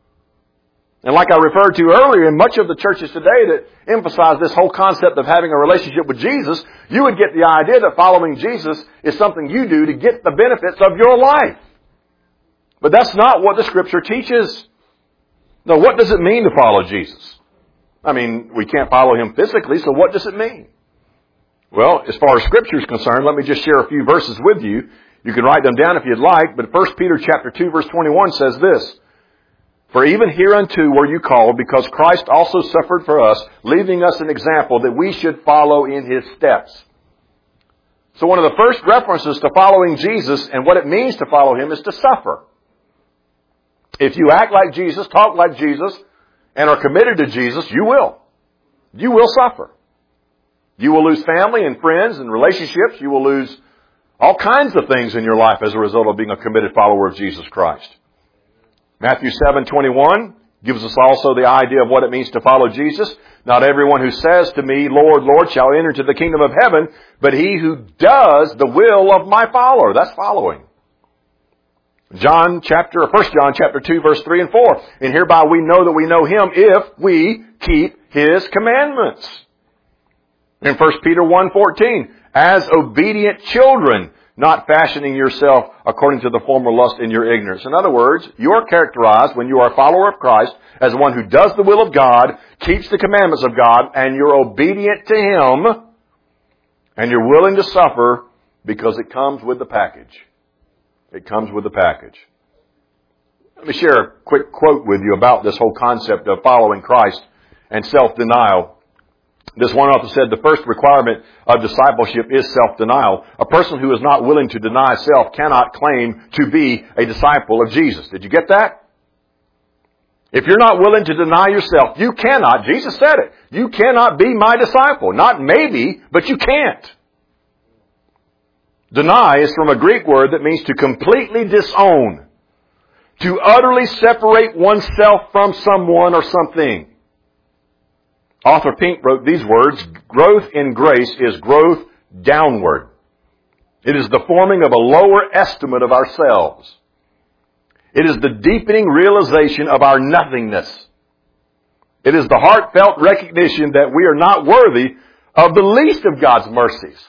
And like I referred to earlier, in much of the churches today that emphasize this whole concept of having a relationship with Jesus, you would get the idea that following Jesus is something you do to get the benefits of your life. But that's not what the Scripture teaches. Now, what does it mean to follow Jesus? I mean, we can't follow Him physically, so what does it mean? Well, as far as Scripture is concerned, let me just share a few verses with you. You can write them down if you'd like, but First Peter chapter two, verse twenty-one says this, "For even hereunto were you called, because Christ also suffered for us, leaving us an example that we should follow in His steps." So one of the first references to following Jesus and what it means to follow Him is to suffer. If you act like Jesus, talk like Jesus, and are committed to Jesus, you will. You will suffer. You will lose family and friends and relationships. You will lose all kinds of things in your life as a result of being a committed follower of Jesus Christ. Matthew seven twenty-one gives us also the idea of what it means to follow Jesus. "Not everyone who says to me, 'Lord, Lord,' shall enter into the kingdom of heaven, but he who does the will of my follower." That's following. John chapter, First John chapter two, verse three and four. "And hereby we know that we know Him if we keep His commandments." In First Peter one fourteen, "As obedient children, not fashioning yourself according to the former lust in your ignorance." In other words, you are characterized when you are a follower of Christ as one who does the will of God, keeps the commandments of God, and you're obedient to Him, and you're willing to suffer because it comes with the package. It comes with the package. Let me share a quick quote with you about this whole concept of following Christ and self-denial. This one author said, "The first requirement of discipleship is self-denial. A person who is not willing to deny self cannot claim to be a disciple of Jesus." Did you get that? If you're not willing to deny yourself, you cannot, Jesus said it, you cannot be my disciple. Not maybe, but you can't. Deny is from a Greek word that means to completely disown, to utterly separate oneself from someone or something. Arthur Pink wrote these words, "Growth in grace is growth downward. It is the forming of a lower estimate of ourselves. It is the deepening realization of our nothingness. It is the heartfelt recognition that we are not worthy of the least of God's mercies."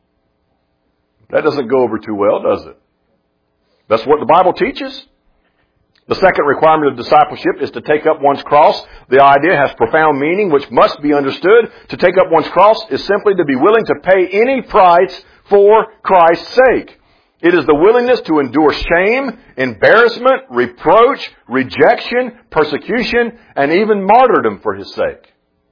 That doesn't go over too well, does it? That's what the Bible teaches. The second requirement of discipleship is to take up one's cross. The idea has profound meaning which must be understood. To take up one's cross is simply to be willing to pay any price for Christ's sake. It is the willingness to endure shame, embarrassment, reproach, rejection, persecution, and even martyrdom for His sake.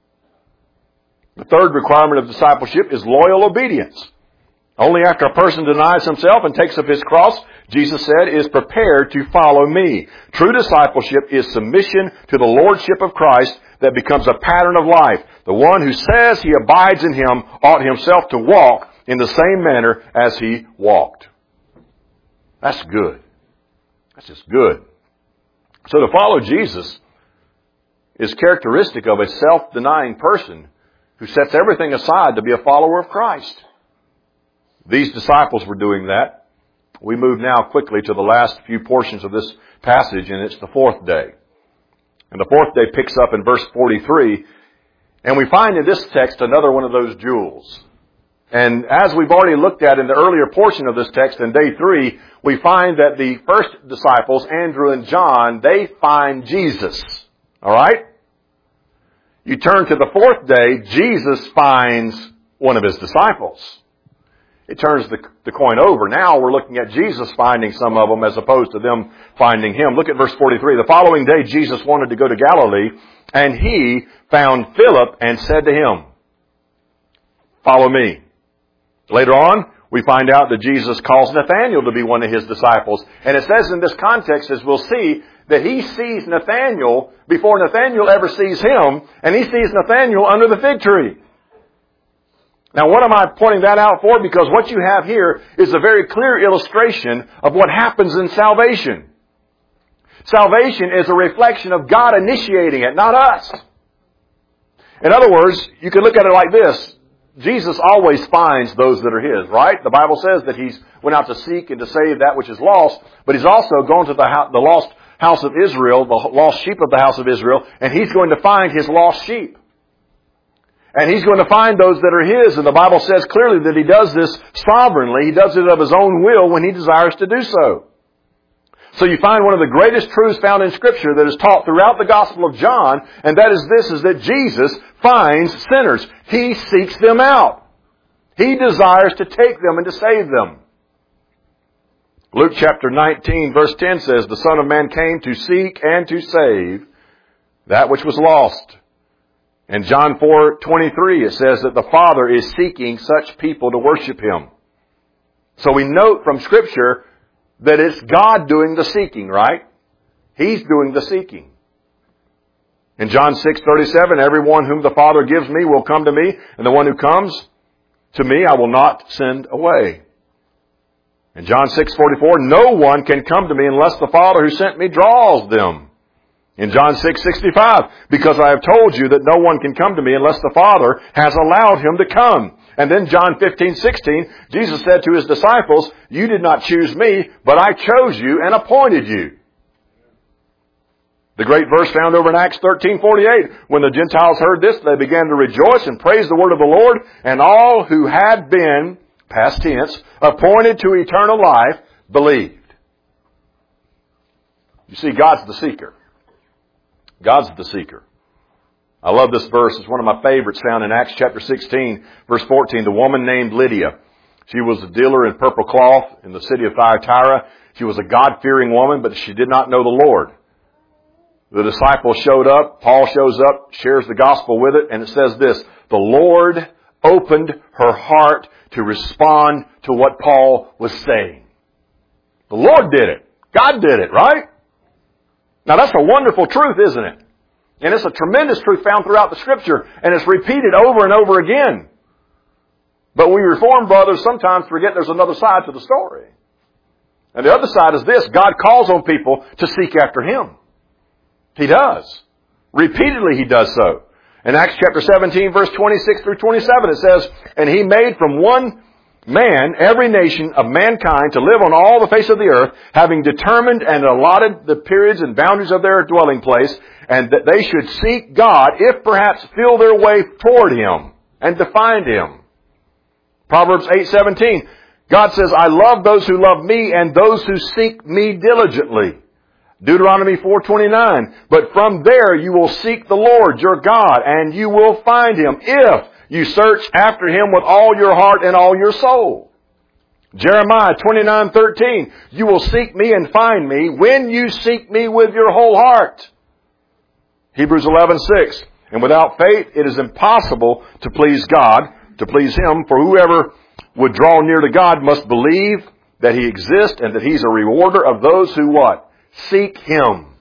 The third requirement of discipleship is loyal obedience. Only after a person denies himself and takes up his cross, Jesus said, is prepared to follow me. True discipleship is submission to the lordship of Christ that becomes a pattern of life. The one who says he abides in Him ought himself to walk in the same manner as He walked. That's good. That's just good. So to follow Jesus is characteristic of a self-denying person who sets everything aside to be a follower of Christ. These disciples were doing that. We move now quickly to the last few portions of this passage, and it's the fourth day. And the fourth day picks up in verse forty-three, and we find in this text another one of those jewels. And as we've already looked at in the earlier portion of this text in day three, we find that the first disciples, Andrew and John, they find Jesus. All right? You turn to the fourth day, Jesus finds one of His disciples. It turns the, the coin over. Now we're looking at Jesus finding some of them as opposed to them finding Him. Look at verse forty-three. The following day Jesus wanted to go to Galilee, and He found Philip and said to him, "Follow me." Later on, we find out that Jesus calls Nathanael to be one of His disciples. And it says in this context, as we'll see, that He sees Nathanael before Nathanael ever sees Him, and He sees Nathanael under the fig tree. Now, what am I pointing that out for? Because what you have here is a very clear illustration of what happens in salvation. Salvation is a reflection of God initiating it, not us. In other words, you could look at it like this. Jesus always finds those that are His, right? The Bible says that He's went out to seek and to save that which is lost, but He's also gone to the, ho- the lost house of Israel, the lost sheep of the house of Israel, and He's going to find His lost sheep. And He's going to find those that are His, and the Bible says clearly that He does this sovereignly. He does it of His own will when He desires to do so. So you find one of the greatest truths found in Scripture that is taught throughout the Gospel of John, and that is this, is that Jesus finds sinners. He seeks them out. He desires to take them and to save them. Luke chapter nineteen verse ten says, the Son of Man came to seek and to save that which was lost. In John four twenty-three it says that the Father is seeking such people to worship Him. So we note from Scripture that it's God doing the seeking, right? He's doing the seeking. In John six thirty-seven, everyone whom the Father gives me will come to me, and the one who comes to me I will not send away. In John six forty-four, no one can come to me unless the Father who sent me draws them. In John six sixty-five, because I have told you that no one can come to me unless the Father has allowed him to come. And then John fifteen sixteen, Jesus said to His disciples, you did not choose me, but I chose you and appointed you. The great verse found over in Acts thirteen forty-eight, when the Gentiles heard this, they began to rejoice and praise the word of the Lord, and all who had been, past tense, appointed to eternal life, believed. You see, God's the seeker. God's the seeker. I love this verse. It's one of my favorites found in Acts chapter sixteen, verse fourteen. The woman named Lydia. She was a dealer in purple cloth in the city of Thyatira. She was a God-fearing woman, but she did not know the Lord. The disciples showed up. Paul shows up, shares the gospel with it, and it says this, the Lord opened her heart to respond to what Paul was saying. The Lord did it. God did it, right? Now that's a wonderful truth, isn't it? And it's a tremendous truth found throughout the Scripture, and it's repeated over and over again. But we Reformed brothers sometimes forget there's another side to the story. And the other side is this, God calls on people to seek after Him. He does. Repeatedly He does so. In Acts chapter seventeen, verse twenty-six through twenty-seven, it says, and He made from one man every nation of mankind to live on all the face of the earth, having determined and allotted the periods and boundaries of their dwelling place, and that they should seek God, if perhaps feel their way toward Him and to find Him. Proverbs eight seventeen, God says, I love those who love me and those who seek me diligently. Deuteronomy four twenty-nine, but from there you will seek the Lord your God, and you will find Him if you search after Him with all your heart and all your soul. Jeremiah twenty-nine thirteen, you will seek me and find me when you seek me with your whole heart. Hebrews eleven six, and without faith it is impossible to please God, to please Him, for whoever would draw near to God must believe that He exists and that He's a rewarder of those who what? Seek Him.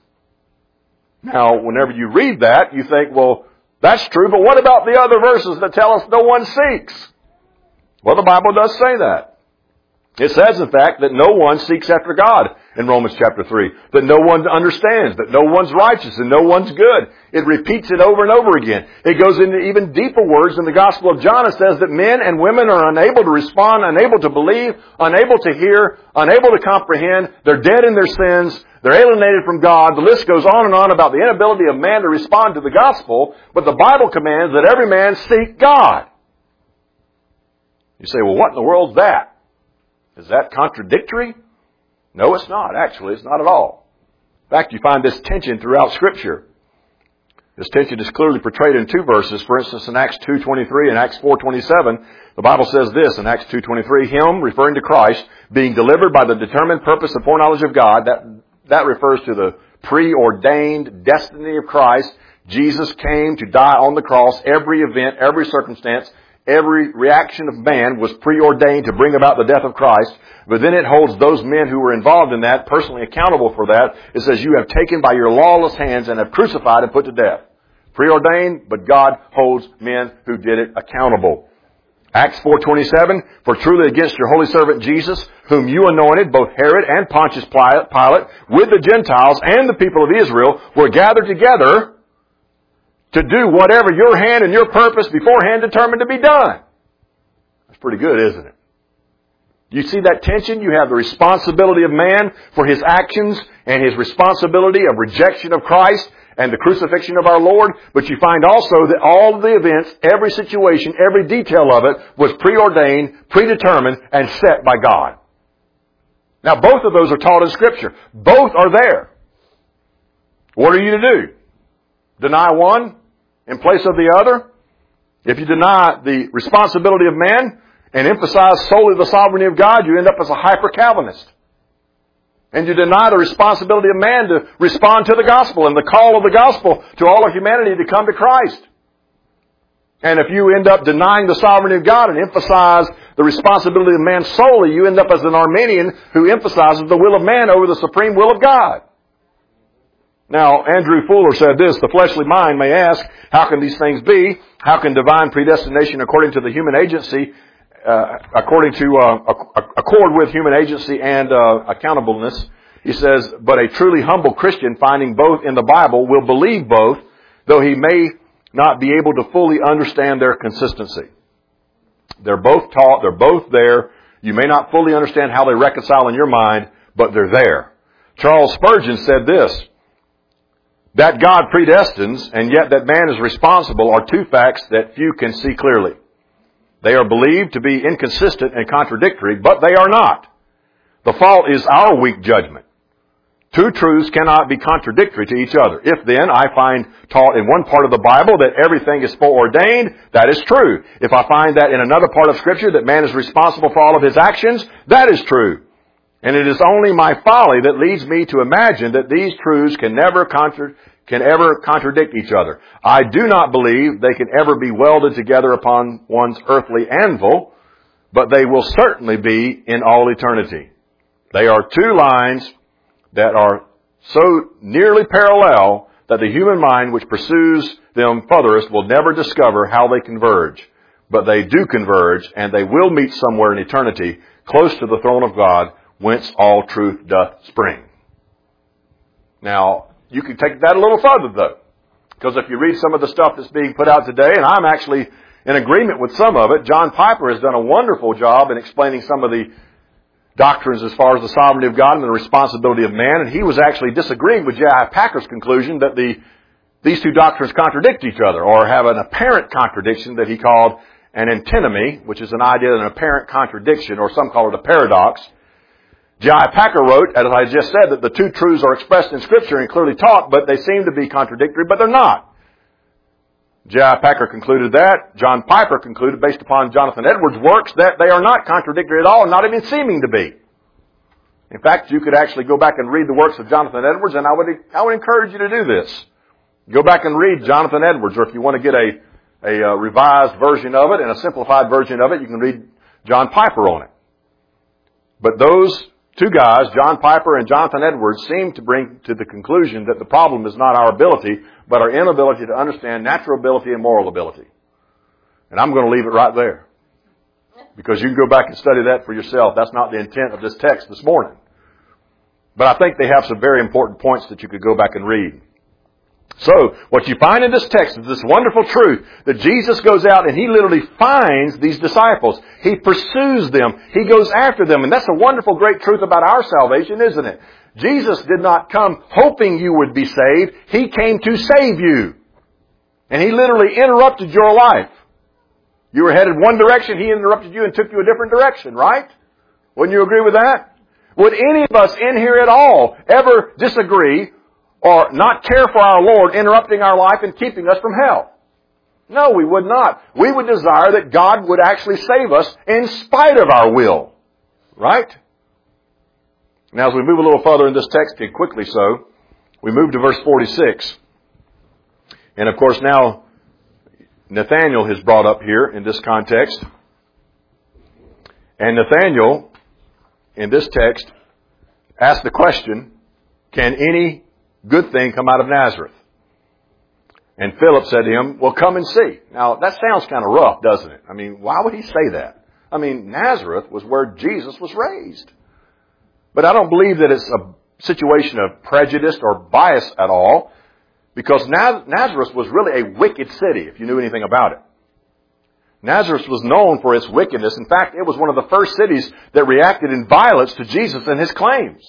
Now, whenever you read that, you think, well, that's true, but what about the other verses that tell us no one seeks? Well, the Bible does say that. It says, in fact, that no one seeks after God in Romans chapter three. That no one understands, that no one's righteous, and no one's good. It repeats it over and over again. It goes into even deeper words in the Gospel of John. It says that men and women are unable to respond, unable to believe, unable to hear, unable to comprehend. They're dead in their sins. They're alienated from God. The list goes on and on about the inability of man to respond to the gospel. But the Bible commands that every man seek God. You say, well, what in the world's that? Is that contradictory? No, it's not. Actually, it's not at all. In fact, you find this tension throughout Scripture. This tension is clearly portrayed in two verses. For instance, in Acts two twenty-three and Acts four twenty-seven, the Bible says this in Acts two twenty-three, Him, referring to Christ, being delivered by the determined purpose and foreknowledge of God. That, that refers to the preordained destiny of Christ. Jesus came to die on the cross. Every event, every circumstance, every reaction of man was preordained to bring about the death of Christ. But then it holds those men who were involved in that personally accountable for that. It says, you have taken by your lawless hands and have crucified and put to death. Preordained, but God holds men who did it accountable. Acts four twenty-seven, for truly against your holy servant Jesus, whom you anointed, both Herod and Pontius Pilate, with the Gentiles and the people of Israel, were gathered together to do whatever your hand and your purpose beforehand determined to be done. That's pretty good, isn't it? You see that tension? You have the responsibility of man for his actions and his responsibility of rejection of Christ and the crucifixion of our Lord. But you find also that all of the events, every situation, every detail of it was preordained, predetermined, and set by God. Now both of those are taught in Scripture. Both are there. What are you to do? Deny one in place of the other? If you deny the responsibility of man and emphasize solely the sovereignty of God, you end up as a hyper-Calvinist. And you deny the responsibility of man to respond to the gospel and the call of the gospel to all of humanity to come to Christ. And if you end up denying the sovereignty of God and emphasize the responsibility of man solely, you end up as an Arminian who emphasizes the will of man over the supreme will of God. Now, Andrew Fuller said this, the fleshly mind may ask, how can these things be? How can divine predestination according to the human agency, uh, according to, uh, accord with human agency and, uh, accountableness? He says, but a truly humble Christian finding both in the Bible will believe both, though he may not be able to fully understand their consistency. They're both taught, they're both there. You may not fully understand how they reconcile in your mind, but they're there. Charles Spurgeon said this, that God predestines and yet that man is responsible are two facts that few can see clearly. They are believed to be inconsistent and contradictory, but they are not. The fault is our weak judgment. Two truths cannot be contradictory to each other. If then I find taught in one part of the Bible that everything is foreordained, that is true. If I find that in another part of Scripture that man is responsible for all of his actions, that is true. And it is only my folly that leads me to imagine that these truths can never contra- can ever contradict each other. I do not believe they can ever be welded together upon one's earthly anvil, but they will certainly be in all eternity. They are two lines that are so nearly parallel that the human mind which pursues them furthest will never discover how they converge. But they do converge, and they will meet somewhere in eternity, close to the throne of God, whence all truth doth spring. Now, you can take that a little further, though. Because if you read some of the stuff that's being put out today, and I'm actually in agreement with some of it, John Piper has done a wonderful job in explaining some of the doctrines as far as the sovereignty of God and the responsibility of man, and he was actually disagreeing with J I Packer's conclusion that the these two doctrines contradict each other, or have an apparent contradiction that he called an antinomy, which is an idea of an apparent contradiction, or some call it a paradox. J I Packer wrote, as I just said, that the two truths are expressed in Scripture and clearly taught, but they seem to be contradictory, but they're not. J I Packer concluded that. John Piper concluded, based upon Jonathan Edwards' works, that they are not contradictory at all, not even seeming to be. In fact, you could actually go back and read the works of Jonathan Edwards, and I would I would encourage you to do this. Go back and read Jonathan Edwards, or if you want to get a, a, a revised version of it and a simplified version of it, you can read John Piper on it. But those two guys, John Piper and Jonathan Edwards, seem to bring to the conclusion that the problem is not our ability, but our inability to understand natural ability and moral ability. And I'm going to leave it right there. Because you can go back and study that for yourself. That's not the intent of this text this morning. But I think they have some very important points that you could go back and read. So, what you find in this text is this wonderful truth that Jesus goes out and He literally finds these disciples. He pursues them. He goes after them. And that's a wonderful, great truth about our salvation, isn't it? Jesus did not come hoping you would be saved. He came to save you. And He literally interrupted your life. You were headed one direction, He interrupted you and took you a different direction, right? Wouldn't you agree with that? Would any of us in here at all ever disagree or not care for our Lord interrupting our life and keeping us from hell? No, we would not. We would desire that God would actually save us in spite of our will. Right? Now, as we move a little further in this text, and quickly so, we move to verse forty-six. And of course now, Nathanael is brought up here in this context. And Nathanael, in this text, asked the question, can any good thing come out of Nazareth? And Philip said to him, well, come and see. Now, that sounds kind of rough, doesn't it? I mean, why would he say that? I mean, Nazareth was where Jesus was raised. But I don't believe that it's a situation of prejudice or bias at all. Because Nazareth was really a wicked city, if you knew anything about it. Nazareth was known for its wickedness. In fact, it was one of the first cities that reacted in violence to Jesus and his claims.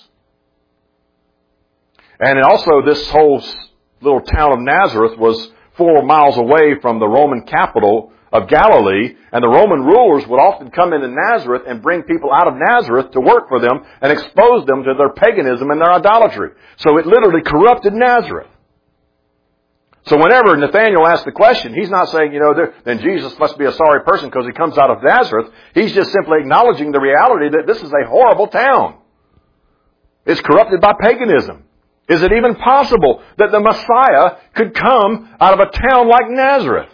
And also this whole little town of Nazareth was four miles away from the Roman capital of Galilee, and the Roman rulers would often come into Nazareth and bring people out of Nazareth to work for them and expose them to their paganism and their idolatry. So it literally corrupted Nazareth. So whenever Nathanael asks the question, he's not saying, you know, then Jesus must be a sorry person because he comes out of Nazareth. He's just simply acknowledging the reality that this is a horrible town. It's corrupted by paganism. Is it even possible that the Messiah could come out of a town like Nazareth?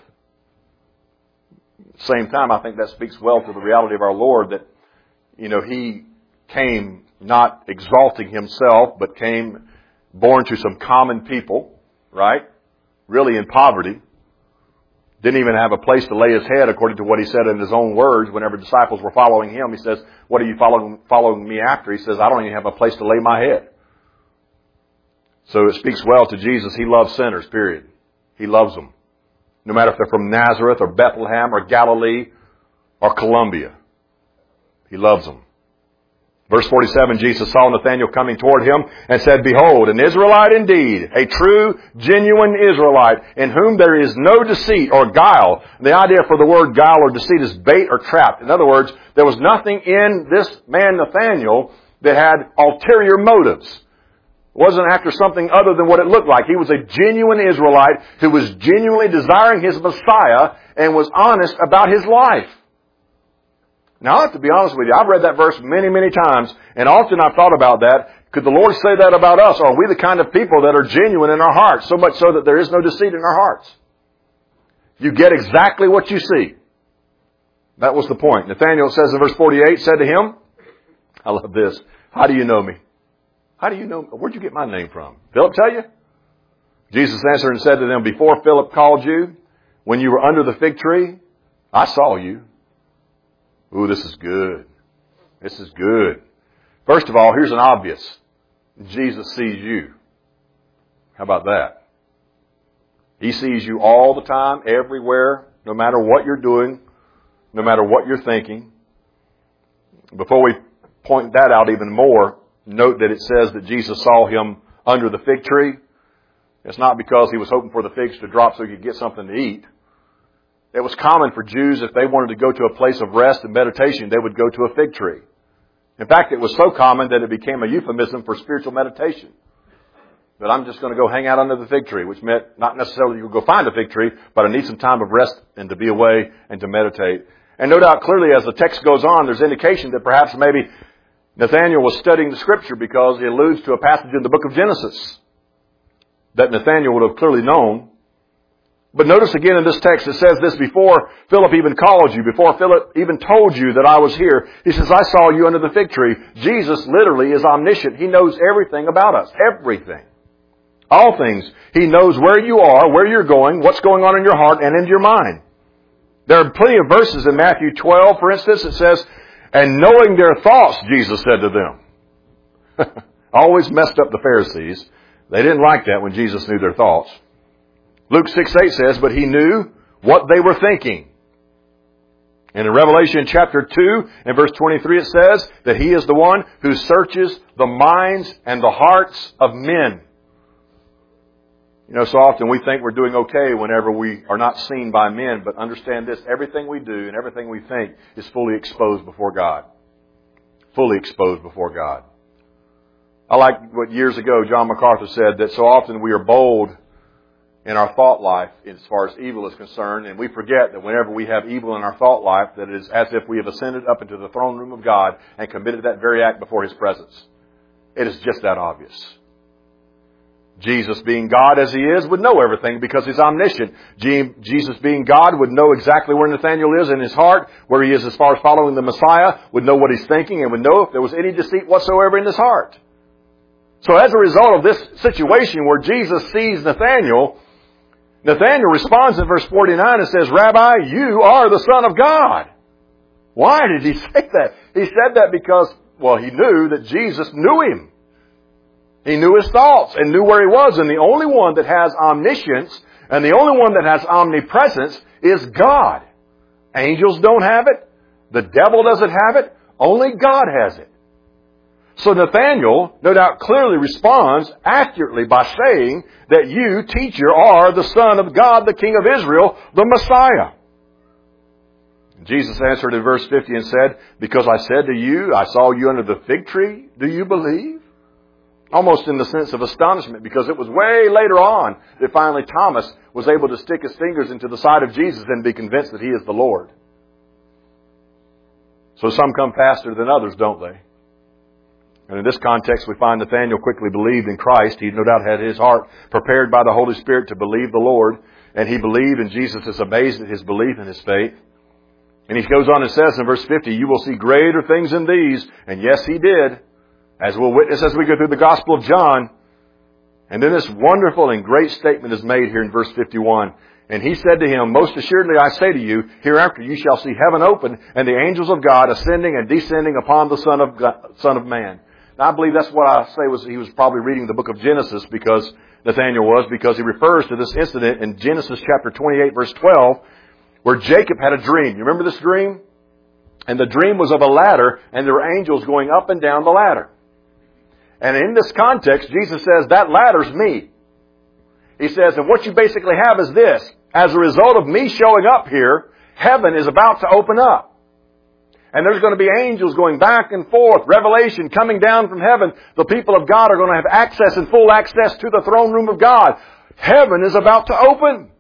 At the same time, I think that speaks well to the reality of our Lord that, you know, He came not exalting Himself, but came born to some common people, right? Really in poverty. Didn't even have a place to lay His head, according to what He said in His own words. Whenever disciples were following Him, He says, what are you following, following me after? He says, I don't even have a place to lay my head. So it speaks well to Jesus. He loves sinners, period. He loves them. No matter if they're from Nazareth or Bethlehem or Galilee or Columbia. He loves them. Verse forty-seven, Jesus saw Nathanael coming toward him and said, Behold, an Israelite indeed, a true, genuine Israelite, in whom there is no deceit or guile. The idea for the word guile or deceit is bait or trap. In other words, there was nothing in this man Nathanael that had ulterior motives. It wasn't after something other than what it looked like. He was a genuine Israelite who was genuinely desiring his Messiah and was honest about his life. Now, I have to be honest with you. I've read that verse many, many times, and often I've thought about that. Could the Lord say that about us? Are we the kind of people that are genuine in our hearts, so much so that there is no deceit in our hearts? You get exactly what you see. That was the point. Nathanael says in verse forty-eight, said to him, I love this, how do you know me? How do you know? Where'd you get my name from? Philip tell you? Jesus answered and said to them, Before Philip called you, when you were under the fig tree, I saw you. Ooh, this is good. This is good. First of all, here's an obvious. Jesus sees you. How about that? He sees you all the time, everywhere, no matter what you're doing, no matter what you're thinking. Before we point that out even more, note that it says that Jesus saw him under the fig tree. It's not because he was hoping for the figs to drop so he could get something to eat. It was common for Jews, if they wanted to go to a place of rest and meditation, they would go to a fig tree. In fact, it was so common that it became a euphemism for spiritual meditation. That I'm just going to go hang out under the fig tree, which meant not necessarily you'll go find a fig tree, but I need some time of rest and to be away and to meditate. And no doubt, clearly, as the text goes on, there's indication that perhaps maybe Nathanael was studying the Scripture because it alludes to a passage in the book of Genesis that Nathanael would have clearly known. But notice again in this text, it says this, before Philip even called you, before Philip even told you that I was here. He says, I saw you under the fig tree. Jesus literally is omniscient. He knows everything about us. Everything. All things. He knows where you are, where you're going, what's going on in your heart and in your mind. There are plenty of verses in Matthew twelve, for instance, it says, and knowing their thoughts, Jesus said to them. Always messed up the Pharisees. They didn't like that when Jesus knew their thoughts. Luke six eight says, but he knew what they were thinking. And in Revelation chapter two and verse twenty-three it says that he is the one who searches the minds and the hearts of men. You know, so often we think we're doing okay whenever we are not seen by men, but understand this, everything we do and everything we think is fully exposed before God. Fully exposed before God. I like what years ago John MacArthur said, that so often we are bold in our thought life as far as evil is concerned, and we forget that whenever we have evil in our thought life, that it is as if we have ascended up into the throne room of God and committed that very act before His presence. It is just that obvious. Jesus, being God as He is, would know everything because He's omniscient. Jesus, being God, would know exactly where Nathanael is in his heart, where he is as far as following the Messiah, would know what he's thinking, and would know if there was any deceit whatsoever in his heart. So as a result of this situation where Jesus sees Nathanael, Nathanael responds in verse forty-nine and says, Rabbi, you are the Son of God. Why did he say that? He said that because, well, he knew that Jesus knew him. He knew his thoughts and knew where he was. And the only one that has omniscience and the only one that has omnipresence is God. Angels don't have it. The devil doesn't have it. Only God has it. So Nathanael, no doubt, clearly responds accurately by saying that you, teacher, are the Son of God, the King of Israel, the Messiah. Jesus answered in verse fifty and said, because I said to you, I saw you under the fig tree, do you believe? Almost in the sense of astonishment, because it was way later on that finally Thomas was able to stick his fingers into the side of Jesus and be convinced that He is the Lord. So some come faster than others, don't they? And in this context, we find Nathanael quickly believed in Christ. He no doubt had his heart prepared by the Holy Spirit to believe the Lord. And he believed, and Jesus is amazed at his belief and his faith. And he goes on and says in verse fifty, you will see greater things than these. And yes, he did, as we'll witness as we go through the Gospel of John. And then this wonderful and great statement is made here in verse fifty-one. And he said to him, most assuredly I say to you, hereafter you shall see heaven open and the angels of God ascending and descending upon the Son of God, Son of Man. Now I believe that's what I say was he was probably reading the book of Genesis, because Nathanael was, because he refers to this incident in Genesis chapter twenty-eight verse twelve, where Jacob had a dream. You remember this dream? And the dream was of a ladder, and there were angels going up and down the ladder. And in this context, Jesus says, that ladder's me. He says, and what you basically have is this. As a result of me showing up here, heaven is about to open up. And there's going to be angels going back and forth. Revelation coming down from heaven. The people of God are going to have access and full access to the throne room of God. Heaven is about to open.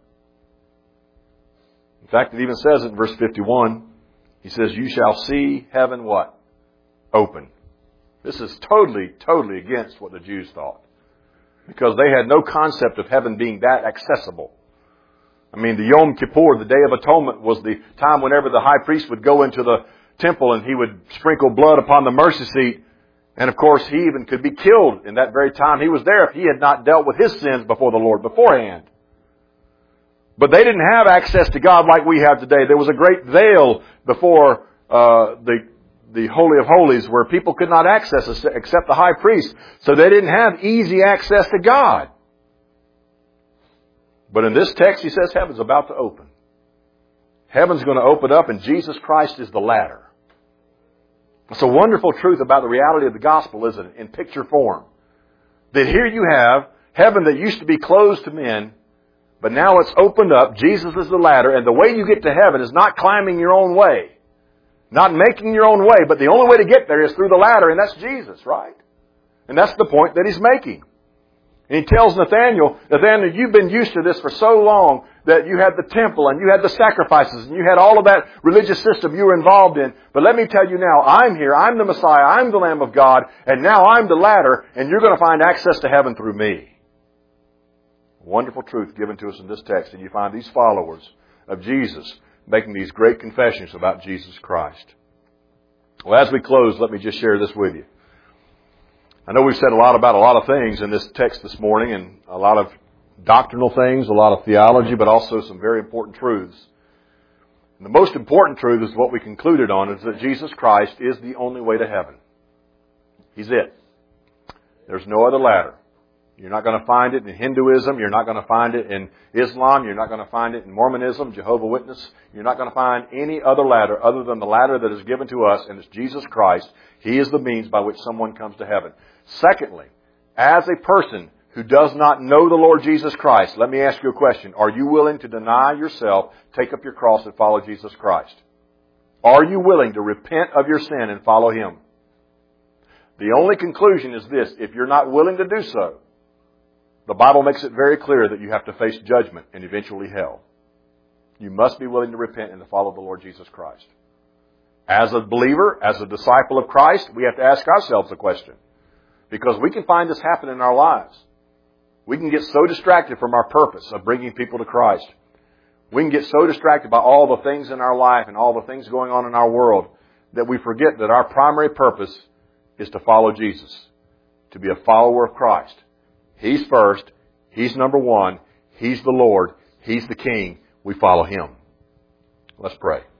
In fact, it even says in verse fifty-one, he says, you shall see heaven what? Open. This is totally, totally against what the Jews thought. Because they had no concept of heaven being that accessible. I mean, the Yom Kippur, the Day of Atonement, was the time whenever the high priest would go into the temple and he would sprinkle blood upon the mercy seat. And of course, he even could be killed in that very time he was there if he had not dealt with his sins before the Lord beforehand. But they didn't have access to God like we have today. There was a great veil before uh, the the Holy of Holies where people could not access except the high priest. So they didn't have easy access to God. But in this text, he says heaven's about to open. Heaven's going to open up, and Jesus Christ is the ladder. It's a wonderful truth about the reality of the gospel, isn't it? In picture form. That here you have heaven that used to be closed to men, but now it's opened up. Jesus is the ladder, and the way you get to heaven is not climbing your own way. Not making your own way, but the only way to get there is through the ladder, and that's Jesus, right? And that's the point that he's making. And he tells Nathanael, Nathanael, you've been used to this for so long that you had the temple and you had the sacrifices and you had all of that religious system you were involved in. But let me tell you now, I'm here, I'm the Messiah, I'm the Lamb of God, and now I'm the ladder, and you're going to find access to heaven through me. Wonderful truth given to us in this text, and you find these followers of Jesus making these great confessions about Jesus Christ. Well, as we close, let me just share this with you. I know we've said a lot about a lot of things in this text this morning, and a lot of doctrinal things, a lot of theology, but also some very important truths. And the most important truth is what we concluded on, is that Jesus Christ is the only way to heaven. He's it. There's no other ladder. You're not going to find it in Hinduism. You're not going to find it in Islam. You're not going to find it in Mormonism, Jehovah's Witness. You're not going to find any other ladder other than the ladder that is given to us, and it's Jesus Christ. He is the means by which someone comes to heaven. Secondly, as a person who does not know the Lord Jesus Christ, let me ask you a question. Are you willing to deny yourself, take up your cross, and follow Jesus Christ? Are you willing to repent of your sin and follow Him? The only conclusion is this: if you're not willing to do so, the Bible makes it very clear that you have to face judgment and eventually hell. You must be willing to repent and to follow the Lord Jesus Christ. As a believer, as a disciple of Christ, we have to ask ourselves a question. Because we can find this happen in our lives. We can get so distracted from our purpose of bringing people to Christ. We can get so distracted by all the things in our life and all the things going on in our world that we forget that our primary purpose is to follow Jesus, to be a follower of Christ. He's first. He's number one. He's the Lord. He's the King. We follow Him. Let's pray.